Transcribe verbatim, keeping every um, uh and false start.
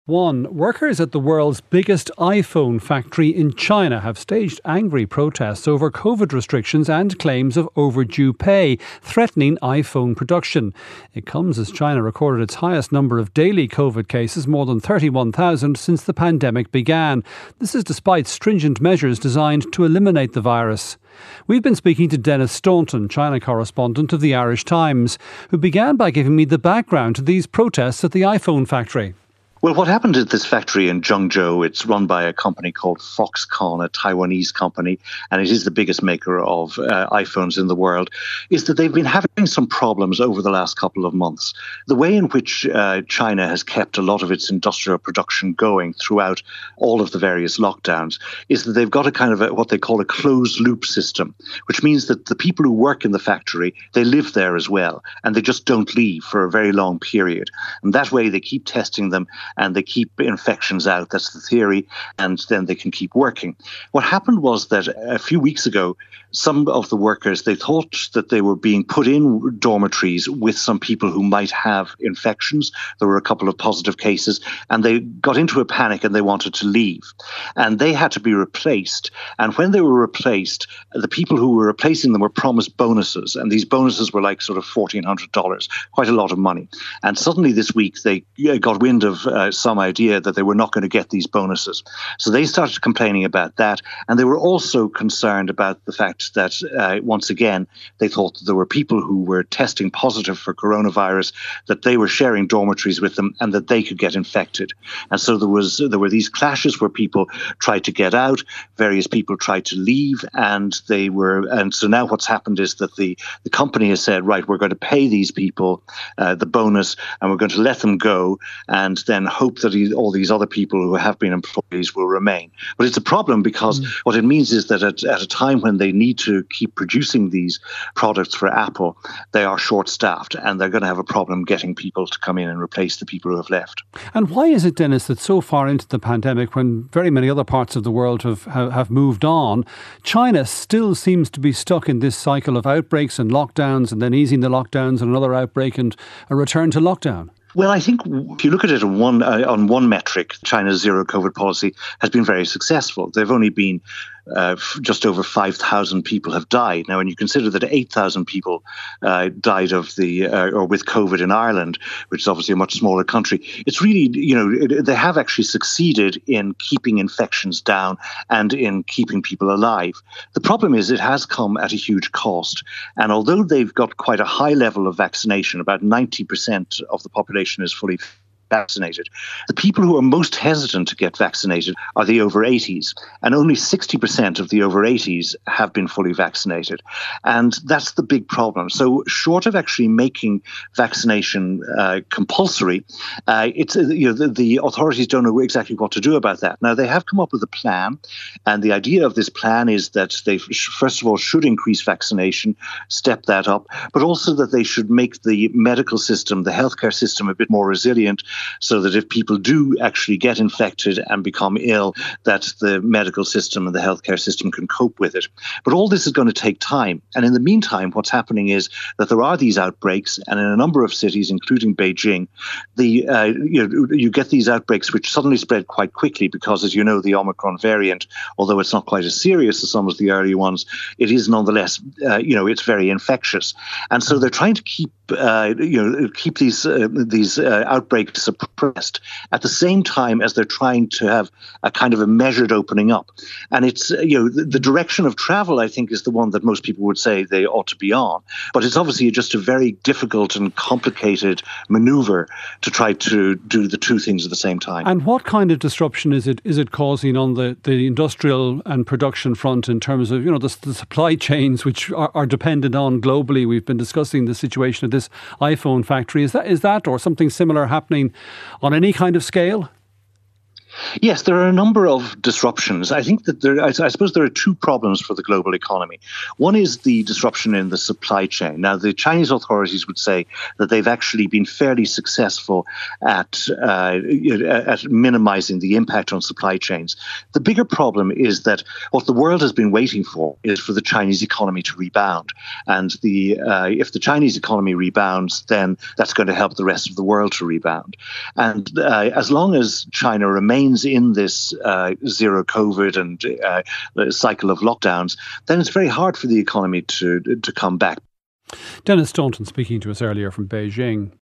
One, workers at the world's biggest iPhone factory in China have staged angry protests over COVID restrictions and claims of overdue pay, threatening iPhone production. It comes as China recorded its highest number of daily COVID cases, more than thirty-one thousand, since the pandemic began. This is despite stringent measures designed to eliminate the virus. We've been speaking to Dennis Staunton, China correspondent of the Irish Times, who began by giving me the background to these protests at the iPhone factory. Well, what happened at this factory in Zhengzhou, it's run by a company called Foxconn, a Taiwanese company, and it is the biggest maker of uh, iPhones in the world, is that they've been having some problems over the last couple of months. The way in which uh, China has kept a lot of its industrial production going throughout all of the various lockdowns is that they've got a kind of a, what they call a closed loop system, which means that the people who work in the factory, they live there as well, and they just don't leave for a very long period. And that way they keep testing them and they keep infections out. That's the theory, and then they can keep working. What happened was that a few weeks ago, some of the workers, they thought that they were being put in dormitories with some people who might have infections. There were a couple of positive cases, and they got into a panic and they wanted to leave. And they had to be replaced. And when they were replaced, the people who were replacing them were promised bonuses. And these bonuses were like sort of fourteen hundred dollars, quite a lot of money. And suddenly this week, they got wind of uh, some idea that they were not going to get these bonuses. So they started complaining about that. And they were also concerned about the fact that, uh, once again, they thought that there were people who were testing positive for coronavirus, that they were sharing dormitories with them and that they could get infected. And so there was there were these clashes where people tried to get out, various people tried to leave, and they were and so now what's happened is that the, the company has said, right, we're going to pay these people uh, the bonus and we're going to let them go and then hope that all these other people who have been employees will remain. But it's a problem because mm. what it means is that at, at a time when they need to keep producing these products for Apple, they are short-staffed and they're going to have a problem getting people to come in and replace the people who have left. And why is it, Dennis, that so far into the pandemic, when very many other parts of the world have, have, have moved on, China still seems to be stuck in this cycle of outbreaks and lockdowns and then easing the lockdowns and another outbreak and a return to lockdown? Well, I think if you look at it on one, uh, on one metric, China's zero COVID policy has been very successful. They've only been uh, just over five thousand people have died. Now, when you consider that eight thousand people uh, died of the uh, or with COVID in Ireland, which is obviously a much smaller country, it's really, you know, it, they have actually succeeded in keeping infections down and in keeping people alive. The problem is it has come at a huge cost. And although they've got quite a high level of vaccination, about ninety percent of the population is fully vaccinated, the people who are most hesitant to get vaccinated are the over eighties, and only sixty percent of the over eighties have been fully vaccinated. And that's the big problem. So short of actually making vaccination uh, compulsory, uh, it's uh, you know the, the authorities don't know exactly what to do about that. Now, they have come up with a plan, and the idea of this plan is that they first of all should increase vaccination, step that up, but also that they should make the medical system, the healthcare system, a bit more resilient, so that if people do actually get infected and become ill, that the medical system and the healthcare system can cope with it. But all this is going to take time. And in the meantime, what's happening is that there are these outbreaks, and in a number of cities, including Beijing, the uh, you know, you get these outbreaks which suddenly spread quite quickly because, as you know, the Omicron variant, although it's not quite as serious as some of the early ones, it is nonetheless, uh, you know, it's very infectious. And so they're trying to keep, uh, you know, keep these uh, these uh, outbreaks suppressed at the same time as they're trying to have a kind of a measured opening up. And it's, you know, the, the direction of travel, I think, is the one that most people would say they ought to be on. But it's obviously just a very difficult and complicated maneuver to try to do the two things at the same time. And what kind of disruption is it is it causing on the, the industrial and production front in terms of, you know, the, the supply chains which are, are dependent on globally? We've been discussing the situation of this iPhone factory. Is that is that or something similar happening on any kind of scale? Yes, there are a number of disruptions. I think that there, I, I suppose there are two problems for the global economy. One is the disruption in the supply chain. Now, the Chinese authorities would say that they've actually been fairly successful at uh, at minimizing the impact on supply chains. The bigger problem is that what the world has been waiting for is for the Chinese economy to rebound. And the uh, if the Chinese economy rebounds, then that's going to help the rest of the world to rebound. And uh, as long as China remains in this uh, zero COVID and uh, cycle of lockdowns, then it's very hard for the economy to to come back. Dennis Staunton speaking to us earlier from Beijing.